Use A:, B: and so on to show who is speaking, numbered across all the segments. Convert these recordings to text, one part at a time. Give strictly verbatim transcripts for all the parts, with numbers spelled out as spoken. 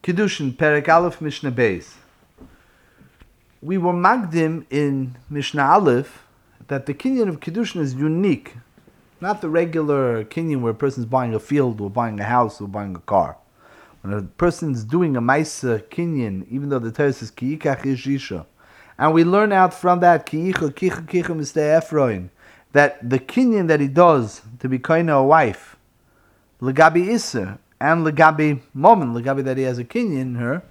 A: Kiddushin, Perek Aleph, Mishnah Beis. We were magdim in Mishnah Aleph that the kinyan of Kiddushin is unique. Not the regular kinyan where a person's buying a field or buying a house or buying a car. When a person's doing a Maisa kinyan, even though the Torah says Ki yikach ish isha, and we learn out from that Ki yicha kicha kicha mistei Ephraim, that the kinyan that he does to be kind of a wife, legabi iser, and legabi moment, legabi that he has a kinyan in her,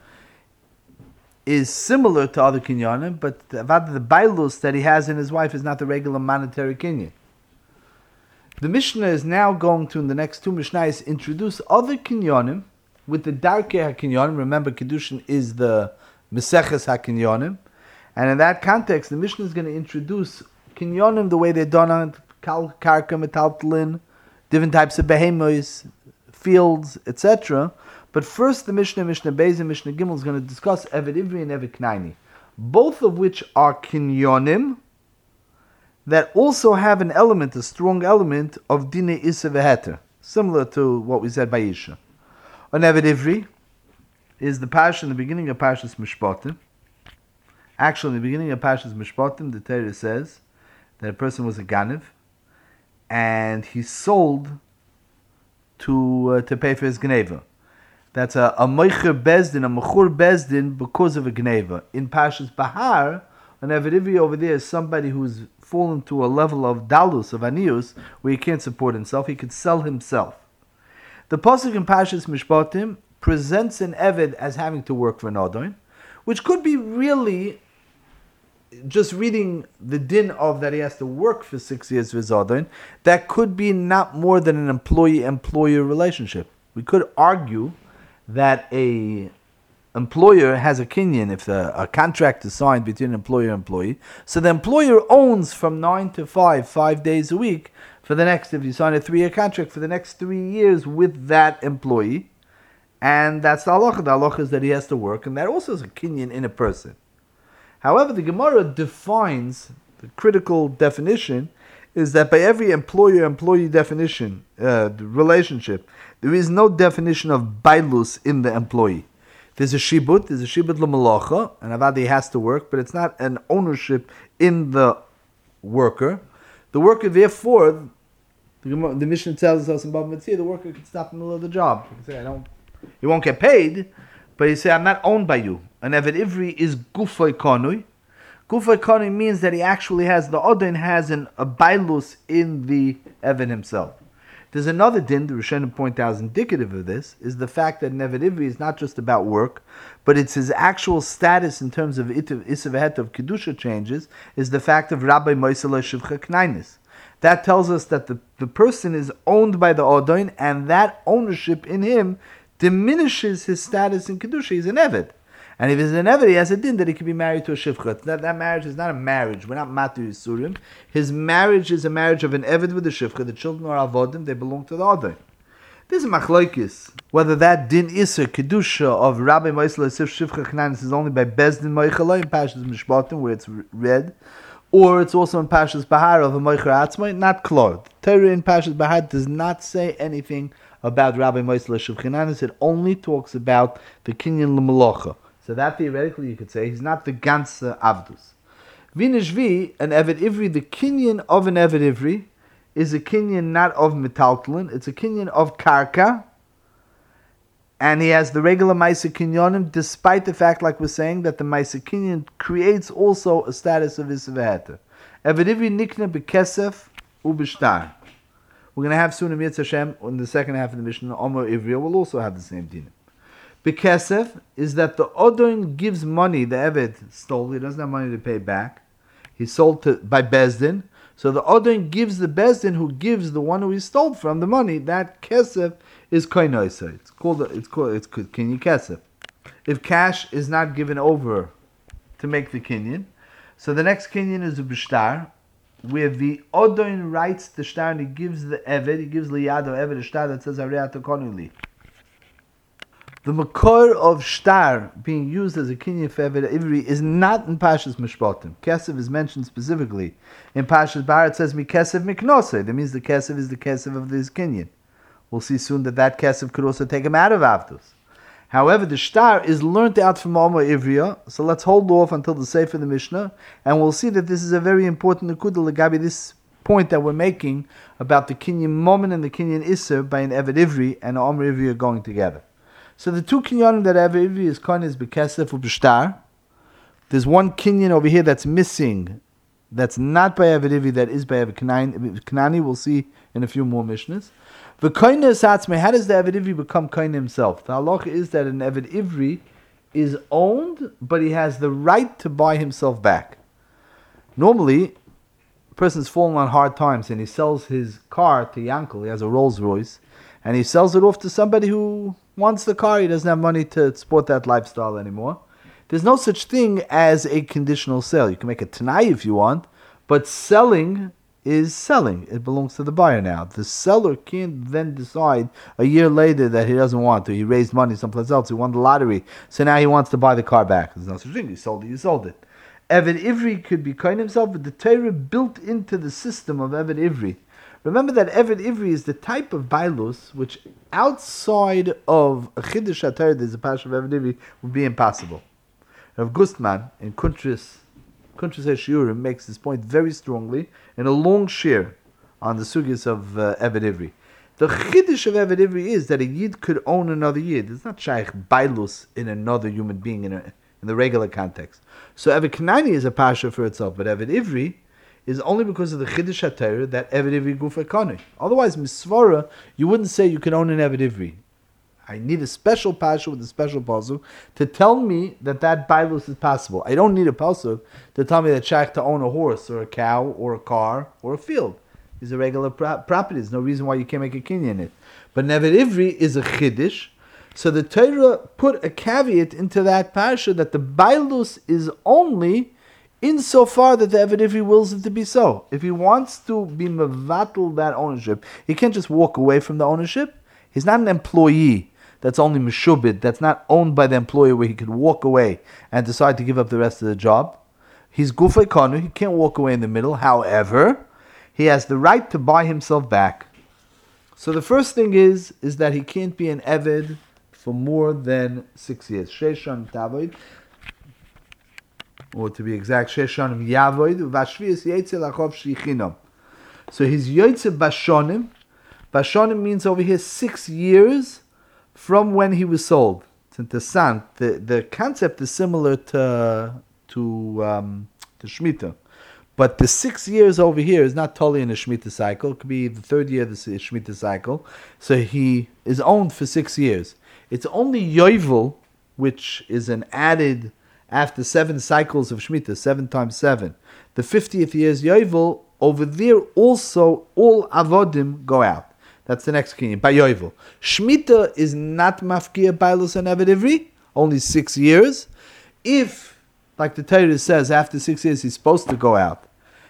A: is similar to other kinyanim, but the, the bailus that he has in his wife is not the regular monetary kinyan. The Mishnah is now going to, in the next two Mishnahs, introduce other kinyanim with the darkei hakinyanim. Remember, Kiddushin is the Meseches hakinyanim, and in that context, the Mishnah is going to introduce kinyanim the way they're done on karka, metaltlin, different types of behemoths, fields, et cetera. But first, the Mishnah, Mishnah Beis, and Mishnah Gimel is going to discuss Eved Ivri and Eved Knaini, both of which are kinyonim that also have an element, a strong element of Dine Issa V'Heter, similar to what we said by Isha. On Eved Ivri is the parsha in the beginning of Parshas Mishpatim. Actually, in the beginning of Parshas Mishpatim, the Torah says that a person was a Ganev, and he sold to uh, to pay for his Geneva. That's a, a Meicher Bezdin, a Mechur Bezdin, because of a Gneva. In Parshas Bahar, an Eved Ivri over there is somebody who's fallen to a level of Dalus, of Anius, where he can't support himself, he could sell himself. The Pasuk in Parshas Mishpatim presents an Eved as having to work for an Adon, which could be really just reading the din of that he has to work for six years for his Adon. That could be not more than an employee-employer relationship. We could argue that a employer has a kinyan if the, a contract is signed between an employer and employee. So the employer owns from nine to five, five days a week for the next, if you sign a three-year contract, for the next three years with that employee. And that's the halacha. The halacha is that he has to work, and that also is a kinyan in a person. However, the Gemara defines, the critical definition is that by every employer-employee definition, uh, relationship, there is no definition of bailus in the employee. There's a shibut, there's a shibut l'malacha, and avadi has to work, but it's not an ownership in the worker. The worker, therefore, the, the Mishnah tells us in Bava Metzia, the worker can stop in the middle of the job. He can say, I don't, he won't get paid, but he say, I'm not owned by you. And Eved Ivri is gufay kanui. Gufay kanui means that he actually has, the Adon has an, a bailus in the Eved himself. There's another din, the Rishonim point out is indicative of this, is the fact that Eved Ivri is not just about work, but it's his actual status in terms of Isav of Kedusha changes, is the fact of Rabbi Moisele Shivcha Knainis. That tells us that the, the person is owned by the Adon, and that ownership in him diminishes his status in Kedusha. He's an Eved. And if he's an Eved, he has a din that he can be married to a Shivcha. That, that marriage is not a marriage. We're not Matu Yisurim. His marriage is a marriage of an Eved with a Shivcha. The children are Avodim. They belong to the Adon. This is Machlokes. Whether that din Iser, Kedusha of Rabbi Moisele Shivcha Knanis is only by Bezdin Moichalai in Parshas Mishpatim, where it's read, or it's also in Parshas Bahar of a Moicher Atzmai, not Klor. Torah in Parshas Bahar does not say anything about Rabbi Moisele Shivcha Knanis. It only talks about the Kinyan L'Malacha. So that theoretically you could say he's not the ganze Avdus. Vinishvi, an Eved Ivri, the kinyan of an Eved Ivri is a kinyan not of metaltlin, it's a kinyan of karka, and he has the regular Maisa Kinyanim, despite the fact, like we're saying, that the Maisa Kinyan creates also a status of Isav Eved Ivri nikna bekesef ubishtar. We're going to have soon in Yetz Hashem, in the second half of the Mishnah, Omer Ivri will also have the same din. Bekesef is that the Adon gives money, the Eved stole, he doesn't have money to pay back. He sold to by Bezdin. So the Adon gives the Bezdin who gives the one who he stole from the money. That Kesef is Koinoisa. It's called, it's called, it's Kinyan Kesef. If cash is not given over to make the Kinyan, so the next Kinyan is a Bishtar, where the Adon writes the Shtar and he gives the Eved, he gives Liyado Eved a Shtar that says Ariata Konuli. The makor of shtar being used as a kinyan for Eved Ivri is not in Parshas Mishpatim. Kesef is mentioned specifically. In Parshas Bahar it says Mikesef Miknosei. That means the Kesef is the Kesef of this kinyan. We'll see soon that that Kesef could also take him out of Avdus. However, the shtar is learnt out from Omer Ivriya, so let's hold off until the Sefer of the Mishnah, and we'll see that this is a very important Nekuda Legabi, this point that we're making about the Kinyan Momen and the Kinyan Isser by an Eved Ivri and Omer Ivriya going together. So the two kinyanim that Eved Ivri is Kohen is Bekesef or B'shtar. There's one kinyan over here that's missing, that's not by Eved Ivri, that is by Eved Kanani. We'll see in a few more Mishnahs. The Kohen Satzme, how does the Eved Ivri become Kohen himself? The halacha is that an Eved Ivri is owned, but he has the right to buy himself back. Normally, a person's fallen on hard times and he sells his car to Yankel. He has a Rolls Royce, and he sells it off to somebody who wants the car. He doesn't have money to support that lifestyle anymore. There's no such thing as a conditional sale. You can make a Tanai if you want, but selling is selling. It belongs to the buyer now. The seller can't then decide a year later that he doesn't want to. He raised money someplace else. He won the lottery. So now he wants to buy the car back. There's no such thing. You sold it, you sold it. Eved Ivri could be Kohen himself, but the Torah built into the system of Eved Ivri. Remember that Eved Ivri is the type of bailus which outside of a Chiddush HaTorah, there's a parsha of Eved Ivri, would be impossible. Rav Gustman in Kuntris, Kuntris HaShiurim makes this point very strongly in a long shir on the sugyas of uh, Eved Ivri. The Chiddush of Eved Ivri is that a Yid could own another Yid. It's not shaykh bailus in another human being in, a, in the regular context. So Eved Kanani is a parsha for itself, but Eved Ivri is only because of the Chiddush HaTorah that Eved Ivri Gufa Kanu. Otherwise, Misvara, you wouldn't say you can own an Eved Ivri. I need a special pasuk with a special pasuk to tell me that that bailus is possible. I don't need a pasuk to tell me that shaykh to own a horse or a cow or a car or a field. These are regular pro- properties. No reason why you can't make a kinyan in it. But Eved Ivri is a chiddush. So the Torah put a caveat into that parsha that the bailus is only insofar that the Eved Ivri wills it to be so. If he wants to be mevatel that ownership, he can't just walk away from the ownership. He's not an employee that's only meshubid, that's not owned by the employer where he could walk away and decide to give up the rest of the job. He's gufay kanu, he can't walk away in the middle. However, he has the right to buy himself back. So the first thing is, is that he can't be an Eved for more than six years. Sheshan tavoid, or to be exact, Sheshanim yavoid, vashvius yetze lachov shichinam. So he's yotze bashonim. Bashonim means over here six years from when he was sold. It's interessant. The the concept is similar to to um, to Shemitah, but the six years over here is not totally in a Shemitah cycle. It could be the third year of the Shemitah cycle. So he is owned for six years. It's only Yovel, which is an added after seven cycles of Shemitah, seven times seven. The fiftieth year is Yovel. Over there also all avodim go out. That's the next kinyan, by Yovel. Shemitah is not mafkia bailus and Eved Ivri, only six years. If, like the Torah says, after six years he's supposed to go out,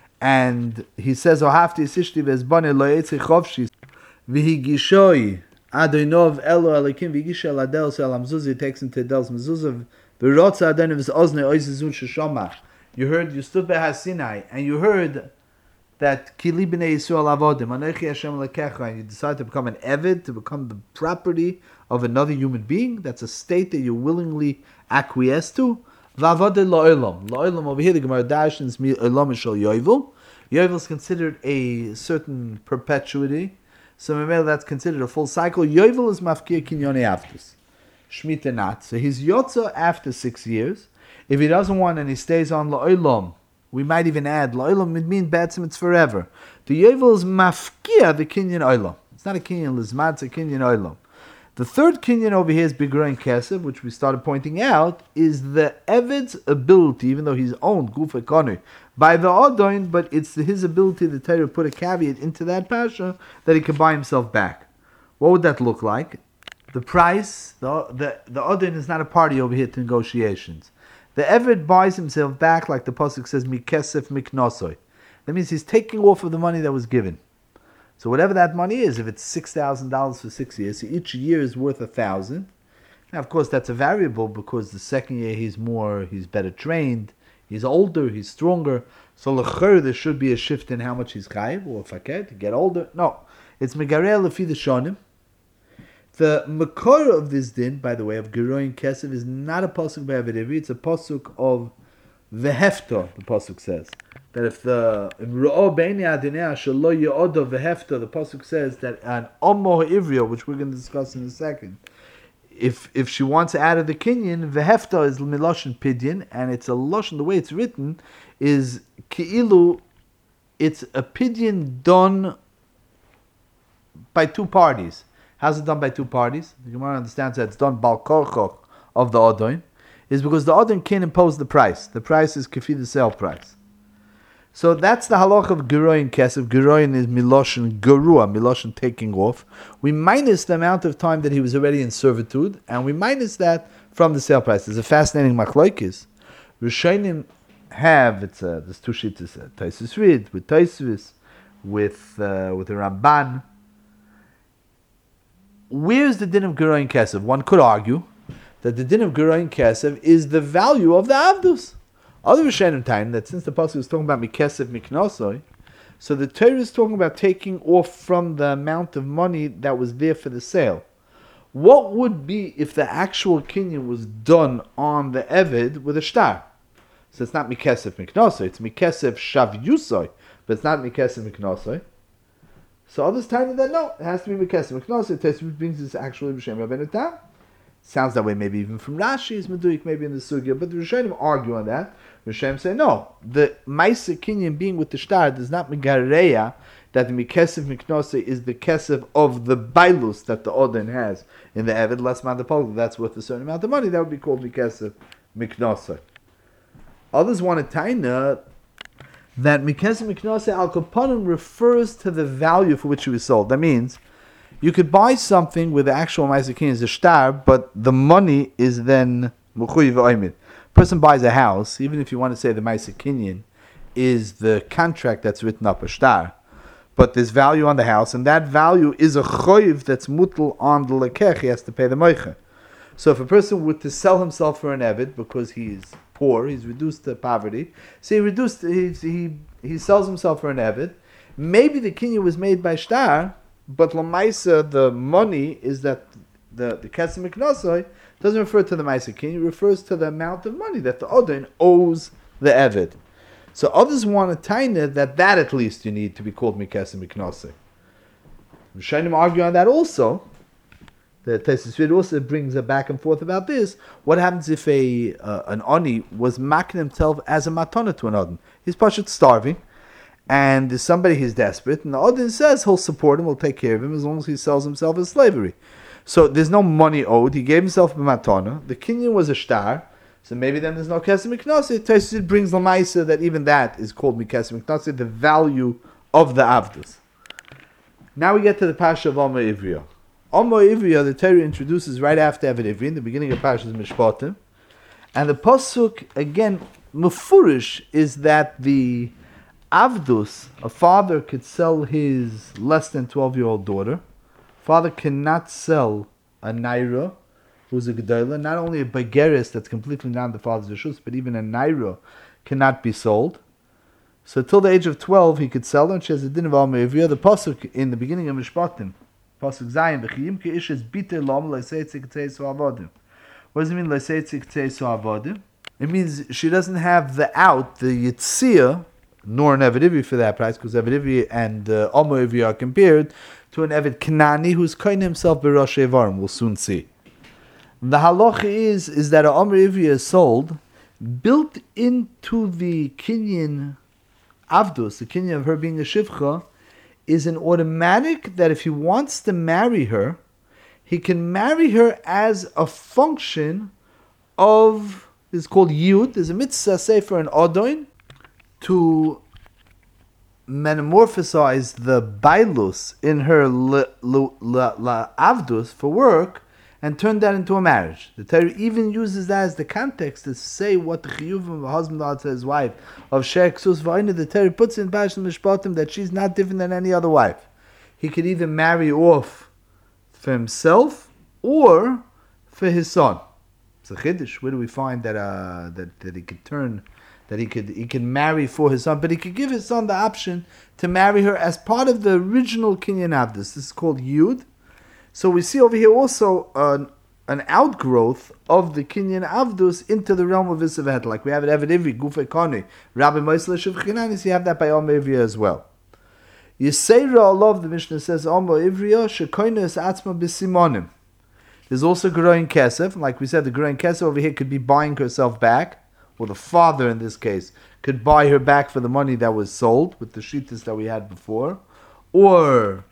A: and he says, "Ohafti sishti vezbane lo yetzi chovshi v'higishoi adonov elo alikim v'higisha ladel sel amzuzi," takes him to Del's mezuzah v'rotza adonov v'ozne oizizun sheshoma. You heard, you stood by Hasinai, and you heard that Kili b'nei Yisrael avodim, Anochi Hashem lekecha, and you decide to become an Eved, to become the property of another human being. That's a state that you willingly acquiesce to. V'avode lo'olam. Lo'olam over here, the Gemara Darshans olam shel Yovel. Yovel is considered a certain perpetuity, so maybe that's considered a full cycle. Yovel is mafkir kinyone aftus. Shemitah not. So he's yotza after six years. If he doesn't want and he stays on lo'olam, we might even add, Lo'ilam would mean Batsim, it's forever. The Yovel is mafkia, the Kinyan Oilam. It's not a Kinyan Lizmat, it's a Kinyan Oilam. The third Kinyan over here is Bigra and Kesef, which we started pointing out, is the Eved's ability, even though he's owned, Gufa Konu, by the Odoin, but it's his ability, the Torah put a caveat into that Pasha, that he can buy himself back. What would that look like? The price, the the, the Odoin is not a party over here to negotiations. The Eved buys himself back, like the pasuk says, mikesef miknosoi. That means he's taking off of the money that was given. So whatever that money is, if it's six thousand dollars for six years, so each year is worth a thousand. Now, of course, that's a variable because the second year he's more, he's better trained, he's older, he's stronger. So l'chur, there should be a shift in how much he's chayiv or fakir to get older. No, it's megarel lefi the shonim. The makor of this din, by the way, of Geroin Kesef, is not a pasuk by Eved Ivri, it's a pasuk of Vehefta, the pasuk says. That if the in Ru'o Beini Adinea Shalo Ye'odo Vehefta, the pasuk says that an Ommo Ivrio, which we're going to discuss in a second, if if she wants out of the kinyan, Vehefta is Miloshin Pidyon, and it's a Loshin, the way it's written, is Ki'ilu, it's a Pidyon done by two parties. How's it done by two parties? The Gemara understands that it's done Bal Korchoch of the Odoin, is because the Odoin can't impose the price. The price is Kefi the sale price. So that's the halach of Geroin Kesef. Geroin is Miloshin Gerua, Miloshin taking off. We minus the amount of time that he was already in servitude, and we minus that from the sale price. There's a fascinating machlokes. Rishonim have, it's a, there's two sheets, it's a Taisus Reed, with Taisvis, with, uh, with the Ramban. Where's the din of Geroin Kesef? One could argue that the din of Geroin Kesef is the value of the Avdus. Other Rishonim time that since the pasuk is talking about Mikesef Miknosoi, so the Torah is talking about taking off from the amount of money that was there for the sale. What would be if the actual kinyan was done on the Eved with a shtar? So it's not Mikesef Miknosoi, it's Mikesef Shav Yusoi, but it's not Mikesef Miknosoi. So others tell that no, it has to be Mikesef Miknosoi. Teshuv brings this actually B'Shem Rabbeinu Tam. Sounds that way, maybe even from Rashi is Meduik, maybe in the Sugya, but the Rishonim argue on that. Rishonim say no, the Maisa Kinyan being with the shtar does not megareya that the Mikesef Miknosei is the kesef of the bailus that the Odin has in the Eved less mandapol. That's worth a certain amount of money. That would be called Mikesef Miknosei. Others want to taina that Mikesef Miknosei al Kapanim refers to the value for which it was sold. That means you could buy something with the actual Maisa Kinyan as a shtar, but the money is then Mukhuy v'oimid. Person buys a house, even if you want to say the Maisa Kinyan is the contract that's written up a shtar, but there's value on the house, and that value is a choiv that's mutal on the lekech. He has to pay the moicha. So if a person were to sell himself for an eved because he's poor, he's reduced to poverty, so he reduced, he he, he sells himself for an eved. Maybe the kinyan was made by shtar, but lamaisa the money is that the the kesem miknosoi doesn't refer to the Maisa Kinyan, it refers to the amount of money that the Odin owes the Eved. So others want to taina that that at least you need to be called Mikesem Miknosei. Rishonim argue on that also. The Taisus Reed also brings a back and forth about this. What happens if a uh, an Oni was making himself as a matana to an Odin? He's pashut starving, and there's somebody who's desperate, and the Odin says he'll support him, he'll take care of him as long as he sells himself as slavery. So there's no money owed. He gave himself a matana. The kinyan was a shtar. So maybe then there's no kesem miknosei. Taisus brings l'maisa that even that is called mikesem miknosei, the value of the avdus. Now we get to the pasha of Omer Ivriya. Omer Ivriya, the Torah introduces right after Eved Ivri, in the beginning of Parshas Mishpatim, and the pasuk again mufurish is that the avdus, a father could sell his less than twelve year old daughter. Father cannot sell a naira who's a gedola, not only a bageris that's completely not the father's rishus, but even a naira cannot be sold. So till the age of twelve he could sell her, and she has a din of Omer Ivriya. The pasuk in the beginning of Mishpatim, pasuk Zayin, v'chiyim ke'ishes biter lom l'seitzik tzeisu avodim. What does it mean l'seitzik tzeisu avodim? It means she doesn't have the out, the yitzia, nor an Eved Ivri for that price, because Eved Ivri and uh, Omer Ivri are compared to an Eved Kanani who's koine himself b'rosh Evarim. We'll soon see. The halacha is, is that an Omer Ivri is sold, built into the kinyan avdus, the kinyan of her being a shivcha, is an automatic that if he wants to marry her, he can marry her as a function of, it's called yud, there's a mitzvah say for an odoin, to metamorphosize the bailus in her la, la, la, la avdus for work and turn that into a marriage. The Torah even uses that as the context to say what the chiyuvim of a husband ought to his wife of shek sus v'ayna. The Torah puts in Parshas Mishpatim that she's not different than any other wife. He could either marry off for himself or for his son. It's a chiddush. Where do we find that uh, that that he could turn? That he could he can marry for his son, but he could give his son the option to marry her as part of the original kinyan avdus. This is called yud. So we see over here also an, an outgrowth of the Kinyan Avdus into the realm of Isavet. Like we have it Eved Ivri, Gufei Kone, Rabbi Moisle Shivchinanis, so you have that by Omer Ivriya as well. Yisera Allah, the Mishnah says, Omer Ivriya, Shekoine is Atzma B'Simonim. There's also Geroin Kesef. Like we said, the Geroin Kesef over here could be buying herself back, or the father in this case could buy her back for the money that was sold with the shittas that we had before. Or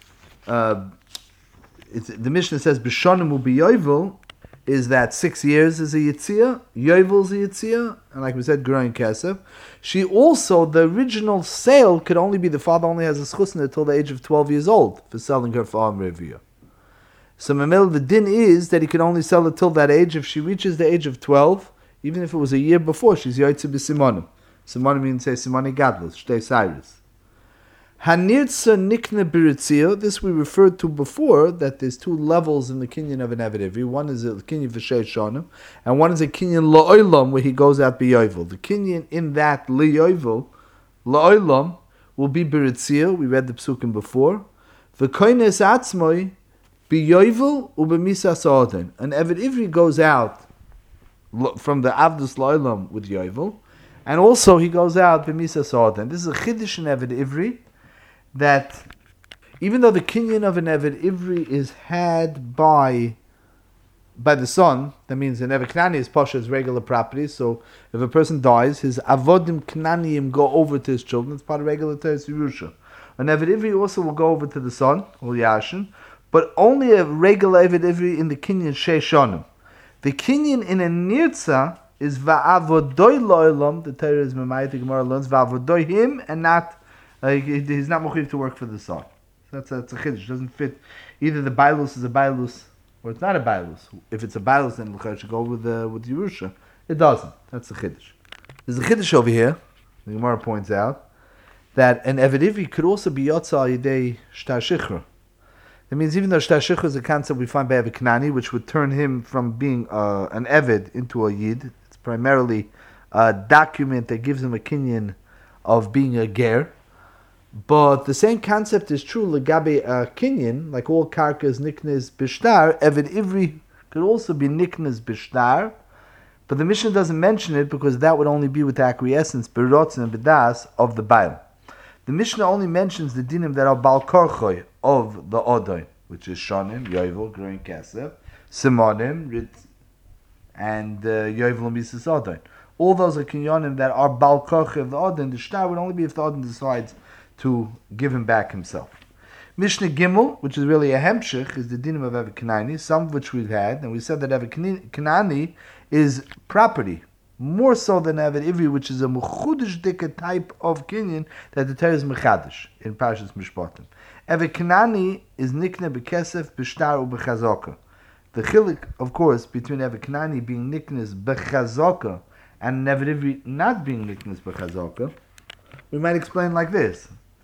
A: uh, it's, the Mishnah says, B'shonim u'bi yovel, is that six years is a yitzia, yovel is a yitzia, and like we said, Geroin Kesef. She also, the original sale could only be, the father only has a schusna until the age of twelve years old for selling her for Am Reviyah. So Mamel, the din is that he can only sell it till that age. If she reaches the age of twelve, even if it was a year before, she's yoytze b'simonim. Simonim means say simoni gadlus, shtei cyrus. Hanirtza nikne biritzio, this we referred to before, that there's two levels in the kinyan of an Eved Ivri. One is a kinyan v'shei shonim, and one is a kinyan la'olam, where he goes out b'yovel. The kinyan in that la'yovel, la'olam, will be biritzio, we read the psukim before. V'koines atzmoi, B'yovel u'b'misa sa'odin. An Eved Ivri goes out from the Avdus Lo'ilam with Yovel, and also he goes out b'misa sa'odin. This is a chiddush in Eved Ivri, that even though the kinyan of an Eved Ivri is had by by the son, that means an Eved Knani is Pasha's regular property, so if a person dies, his avodim knaniyim go over to his children, it's part of regular Teres Yerusha. An Eved Ivri also will go over to the son, or Yashin, but only a regular Eved Ivri in the Kinyan Sheishonim. The Kinyan in a Nirtza is Va'avodoi Lo'ilam, the Torah is Mamayit, the Gemara learns, Va'avodoi him, and not, uh, he's not Mechuyev to work for the son. That's a, that's a Chiddush, doesn't fit. Either the Bailus is a Bailus, or it's not a Bailus. If it's a Bailus, then it should go with the, with Yerusha. It doesn't. That's a Chiddush. There's a Chiddush over here, the Gemara points out, that an Eved Ivri could also be Yotza Yidei Shtar Shichra. That means even though Shtar Shichra is a concept we find by Eved Knani, which would turn him from being uh, an Eved into a Yid, it's primarily a document that gives him a kinyan of being a Ger. But the same concept is true Legabe a kinyan, like all karkas niknes bishtar. Eved Ivri could also be niknes bishtar, but the Mishnah doesn't mention it because that would only be with the acquiescence, berotzen and bedas of the Baal. The Mishnah only mentions the dinim that are Bal Korchoy of the Odoi, which is Shonim, Yovel, Geroin Kesef, Simonim, Rit, and uh, Yovel and Mises Odoi. All those are kinyonim that are Bal Korchoy of the Odoi. The shtar would only be if the Odoi decides to give him back himself. Mishnah Gimel, which is really a hemshich, is the dinim of Eved Knani, some of which we've had, and we said that Eved Knani is property, more so than Eved Ivri, which is a mechudesh dika type of kinyan that the Torah is mechadesh in Parshas Mishpatim. Eved Knani is nikne bekesef, b'shtar u'b'chazaka. The chilik, of course, between Eved Knani being niknes b'chazaka and Eved Ivri not being niknes b'chazaka, we might explain like this.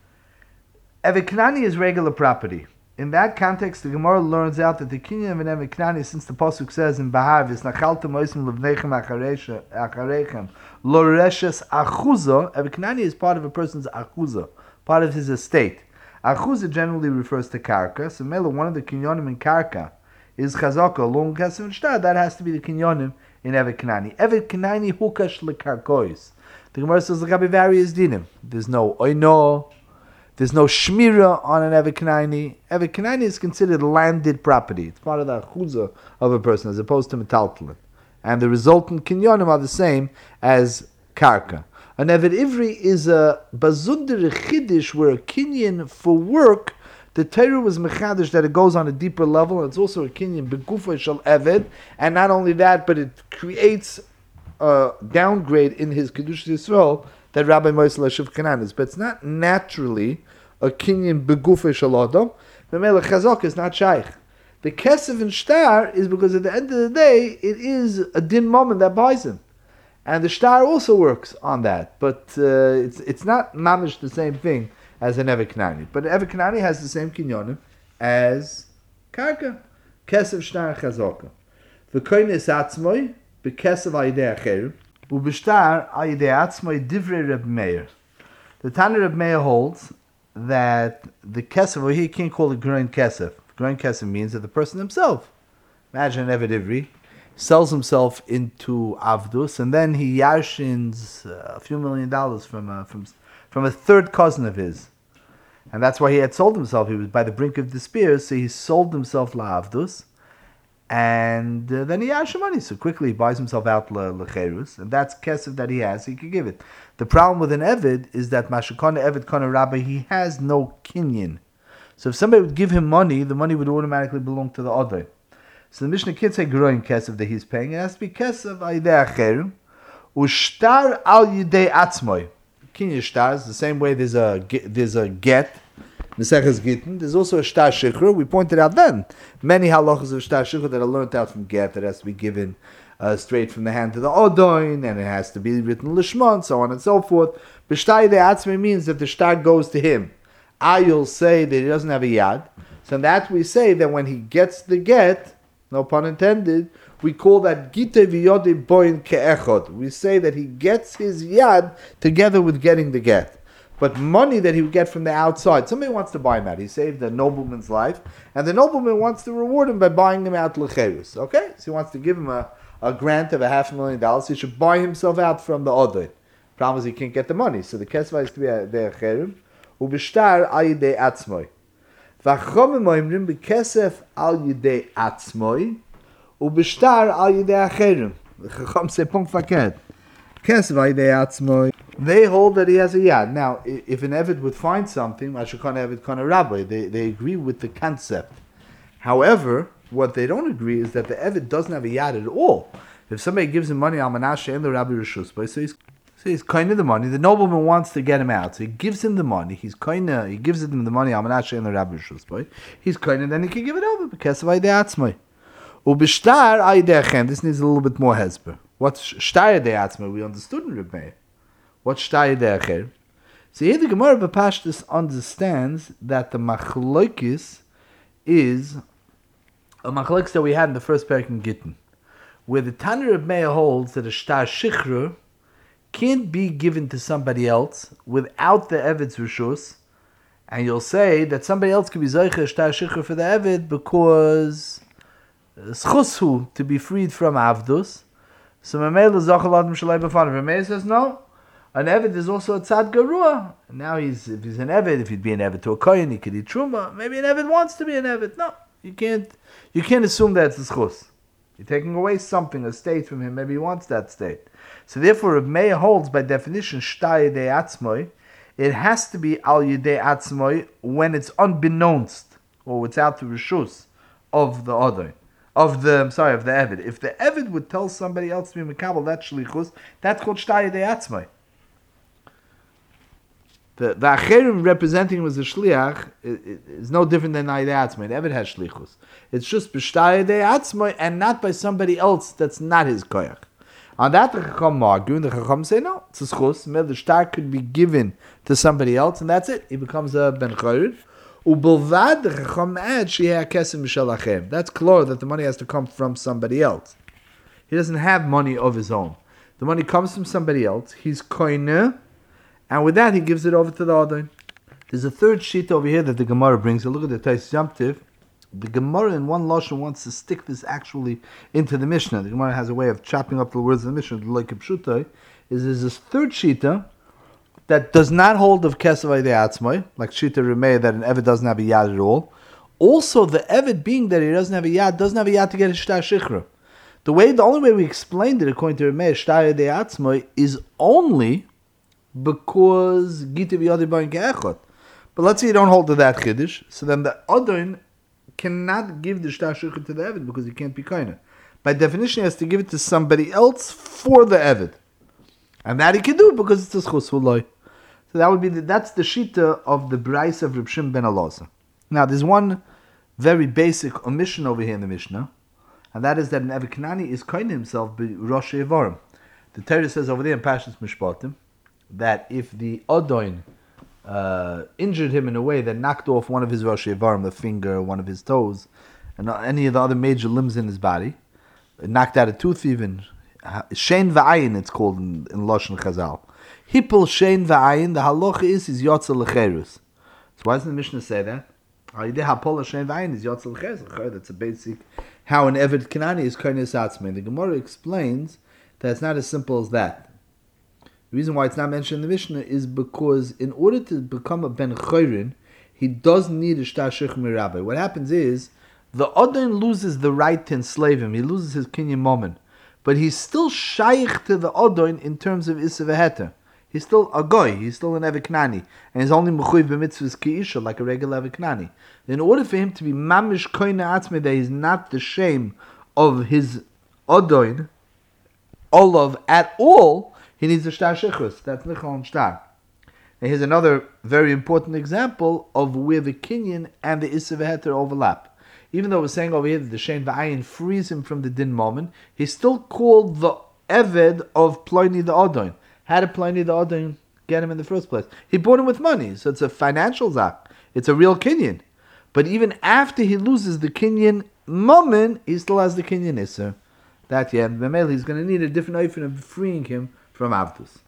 A: Eved Knani is regular property. In that context, the Gemara learns out that the kinyan of an Eved Knani, since the pasuk says in Bahar, "V'snachaltem oisim levnechem acharechem lo reshes achuza," Eved Knani is part of a person's achuza, part of his estate. Achuza generally refers to karka. So, Mela, one of the kinyonim in karka is chazaka, long kesef and shtar. That has to be the kinyonim in Eved Knani. Eved Knani hukash lekarkois. The Gemara says there can be various dinim. There's no oino. There's no shmira on an Eved Knani. Eved Knani is considered landed property. It's part of the achuzah of a person as opposed to metaltalin. And the resultant kinyonim are the same as karka. An Eved Ivri is a bazunder chiddush where a kinyan for work, the Torah was mechadish that it goes on a deeper level. It's also a kinyan begufa shel Eved. And not only that, but it creates a downgrade in his Kedusha Yisrael that Rabbi Moshe Shivchanan is. But it's not naturally a kinyan begufa shel Adam. The Melech Chazak is not shaykh. The kesef and shtar is because at the end of the day, it is a din moment that buys him. And the shtar also works on that. But uh, it's it's not mamish the same thing as an Eved Knani. But Eved Knani has the same kinyonim as karka. Kesef, shtar, and chazaka. V'koines atzmoi, b'kesef ayidei acher, u'b'shtar ayidei atzmoi divrei Reb Meir. The Tana Reb Meir holds that the kesef, or he can't call it Geroin Kesef. Groin Kesef means that the person himself, imagine an Eved Ivri, sells himself into Avdus, and then he yashins uh, a few million dollars from a, from from a third cousin of his, and that's why he had sold himself. He was by the brink of despair, so he sold himself laavdus, and uh, then he yashim money. So quickly he buys himself out lecherus, and that's kesef that he has. He could give it. The problem with an evid is that mashakana evid kana rabbi, he has no kinyan. So if somebody would give him money, the money would automatically belong to the other. So the Mishnah can't say groin kesef that he's paying. It has to be kesef ayidei acherim ushtar al yidei atzmoi. Kinyan shtar is the same way. There's a there's a get. Neseches Gittin. There's also a shtar shikra. We pointed out then many halachas of shtar shikra that are learned out from get that has to be given uh, straight from the hand to the odoin, and it has to be written lishman, so on and so forth. B'shtar yidei atzmoi means that the shtar goes to him. I will say that he doesn't have a yad. So that we say that when he gets the get, no pun intended, we call that gite v'yode boin ke'echod. We say that he gets his yad together with getting the get. But money that he would get from the outside, somebody wants to buy him out. He saved a nobleman's life, and the nobleman wants to reward him by buying him out l'cherus. Okay? So he wants to give him a, a grant of a half a million dollars. He should buy himself out from the other. Problem is he can't get the money. So the kesva is to be the cherim. Ubishtar al yidei atzmoi. V'achomim oimrim b'kesef al yidei atzmoi ubishtar al yidei acherim. The chacham say punkt faket. Kesef al yidei atzmoi. They hold that he has a yad. Now, if an Eved would find something, Mashakana Eved Kana Rabbi, they they agree with the concept. However, what they don't agree is that the Eved doesn't have a yad at all. If somebody gives him money, Al Manashe and the Rabbi Rishus, so he's so he's kind of the money. The nobleman wants to get him out, so he gives him the money. He's kind of he gives him the money. Al Manashe and the Rabbi Rishus, he's kind of then he can give it over because of Aydei Atzmai. Ubishtar Aydei Achem. This needs a little bit more hesper. What's Shtar Aydei Atzmai? We understood in Reb Meir. What's Shtar Aydei Achem? So here the Gemara B'Pashtus understands that the machlokes is a machlokes that we had in the first parak in Gittin, where the Tanur of Meir holds that a shtar shichra can't be given to somebody else without the Eved's rishus, and you'll say that somebody else could be zoicha a shtar shichra for the Eved because schushu to be freed from avdus. So Mamela Zachalad Mishalei B'Fanav. Mamela says no. An Eved is also a tzad garua. Now he's if he's an Eved, if he'd be an Eved to a kohen, he could eat truma. Maybe an Eved wants to be an Eved. No, you can't. You can't assume that it's a schus. You're taking away something, a state from him. Maybe he wants that state. So therefore, Reb Meir holds by definition shtar yidei atzmoi. It has to be al yidei atzmoi when it's unbeknownst or without the rishus of the other, of the I'm sorry of the Eved. If the Eved would tell somebody else to be mekabel that shlichus, that's called shtar yidei atzmoi. The the acherim representing him as a shliach is no different than Aydei Atzmai. The Eved has shlichus. It's just b'shtar Aydei Atzmai and not by somebody else that's not his koyach. On that the Chacham argue, and the Chacham say no, it's a schus. The shtar could be given to somebody else, and that's it. He becomes a ben chayr. Ubelvad the Chacham adds sheyeh kesem b'shel achem. That's clear that the money has to come from somebody else. He doesn't have money of his own. The money comes from somebody else. He's koineh. And with that, he gives it over to the other. There's a third sheet over here that the Gemara brings. So look at the Tais Yamtiv. The Gemara in one lashon wants to stick this actually into the Mishnah. The Gemara has a way of chopping up the words of the Mishnah. Like Pshutai, is there's this third shita that does not hold of Kesav Aydei Atzmai, like Shita Remei, that an Eved doesn't have a yad at all. Also, the Eved being that he doesn't have a yad, doesn't have a yad to get a shtar shichra. The way, the only way we explained it according to Remei, shtar Aydei Atzmai, is only because Gita v'yadi b'ayin ke'echot. But let's say you don't hold to that chiddush, so then the Adon cannot give the shtar shikha to the Eved because he can't be koineh. By definition, he has to give it to somebody else for the Eved. And that he can do because it's a schus huloi. So that would be the, that's the shita of the Brais of Reb Shimon ben Elazar. Now there's one very basic omission over here in the Mishnah, and that is that an Eved Kanani is koineh himself by Rosh Yevarim. The Torah says over there in Pashas Mishpatim that if the Adon uh, injured him in a way that knocked off one of his Rosh Yevarim, a finger, one of his toes, and any of the other major limbs in his body, it knocked out a tooth even, Shein V'ayin it's called in, in Lashon Chazal. Hippel Shein V'ayin, the halacha is, is Yotza L'cherus. So why doesn't the Mishnah say that? That's a basic how an Eved Kanani is Koines Atzmei. The Gemara explains that it's not as simple as that. The reason why it's not mentioned in the Mishnah is because in order to become a Ben Chayrin, he does need a Shtar Shech Mirabbi. What happens is, the Odin loses the right to enslave him. He loses his Kinyan moment. But he's still shaykh to the Odin in terms of Issa V'Heter. He's still a goy, he's still an Eviknani. And he's only Mechuyev b'mitzvahs Ki'isha, like a regular Eviknani. In order for him to be Mamish Koine Atzmei, that he's not the shame of his Odin, Olav, at all, he needs a Shtar Shechus. That's Nichol and Shtar. And here's another very important example of where the Kinyan and the Issa V'Heter overlap. Even though we're saying over here that the Shein V'ayin frees him from the din moment, he's still called the Eved of Pliny the Odin. How did Pliny the Odin get him in the first place? He bought him with money, so it's a financial zak. It's a real Kinyan. But even after he loses the Kinyan moment, he still has the Kinyan Issa. That, yeah, Memel, he's going to need a different oifen of freeing him from Avdus.